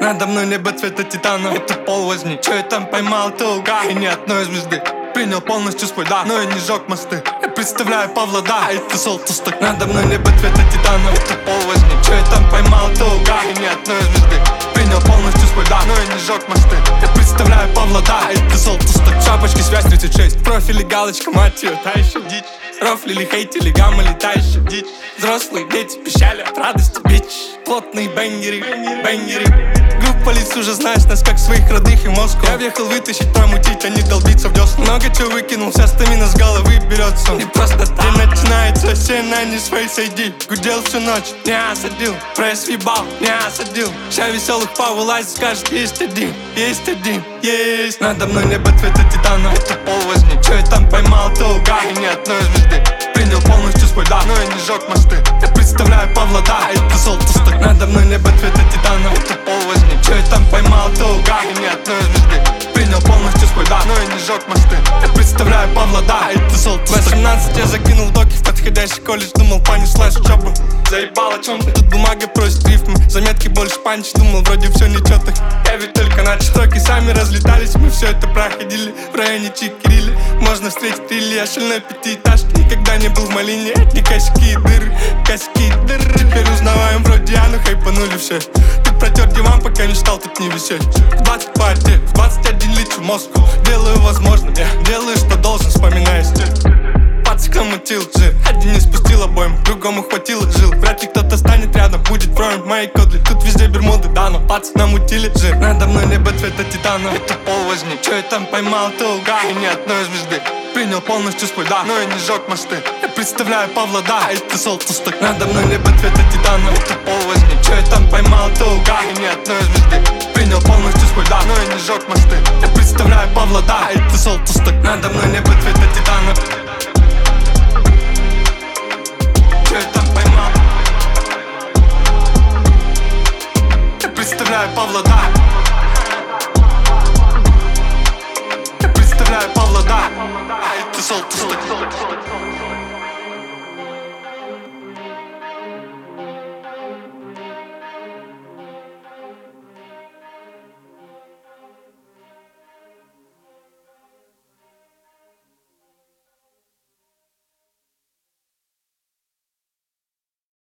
Надо мной небо цвета титана. Это пол возни, чё я там поймал, ты лгал. И ни одной звезды принял полностью свой дар, но я не жёг мосты. Я представляю Павла, да, и ты солтусток. Надо мной небо цвета титана. Это пол возни, чё я там поймал, ты лгал. И ни одной звезды принял полностью свой дар, но я не жёг мосты. Я представляю Павла, да, и ты солтусток. Шапочки связь 36, профили галочка, мать её, та ещё дичь. Рофлили, хейтили, гамма летающая дичь. Взрослые дети пищали от радости, бич. Плотные бенгеры, бенгеры. Группа лиц уже знаешь нас как своих родных и Москву. Я въехал вытащить, промутить, а не долбиться в десну. Много чего выкинул, вся стамина с головы берется. Не просто так. День начинается, все на не свои сойди. Гудел всю ночь, не осадил. Пресс въебал, не осадил. Ща веселых повылазит, скажет, есть один, есть один, есть. Надо мной небо цвета титана. Это пол возни, чё я там поймал, ты лгал. И ни одной звезды принял полностью свой дар, но я не жёг мосты. Я представляю Павла, да, и ты солтусток. Надо мной небо цвета титана. Это пол возни, чё я там поймал, ты лгал. И ни одной звезды принял полностью свой дар, но я не жёг мосты. Я представляю Павла, да, и ты солтусток. 18 я закинул доки в подходящий колледж. Думал, понеслась учёба, заебал о чём-то. Тут бумага просит рифмы, заметки больше панч. Думал, вроде всё ничего так. Я ведь только начал, строки сами разлетались. Мы всё это проходили в районе Чикирилли. Можно встретить Рилли, я шельной пятиэтажки. Никогда не был в малине, одни косяки и дыры, косяки и дыры. Теперь узнаваем вроде Яну, хайпанули все. Ты протер диван, пока не стал тут не висеть. В 20 по отделу, в 21 лечу в Москву. Делаю возможно, я делаю, что должен, вспоминая стиль. Пацик намутил жир, один не спустил обоим, другому хватило жил. Вряд ли кто-то станет рядом, будет вровень в моей кодли. Тут везде бермуды, да, но пацик намутили жир. Надо мной небо цвета титана. Это пол возни, чё я там поймал, ты лгал. И ни одной звезды принял полностью свой дар, но я не жёг мосты. Я представляю Павла, да, и ты солтусток. Надо мной небо цвета титана. Это пол возни, чё я там поймал, ты лгал. И ни одной звезды принял полностью свой дар, но я не жёг мосты. Я представляю Павла, да, и ты солтусток. Надо мной небо цвета титана. Чё я там поймал? Я представляю Павла, да. Я представляю Павла, да, и ты солтусток.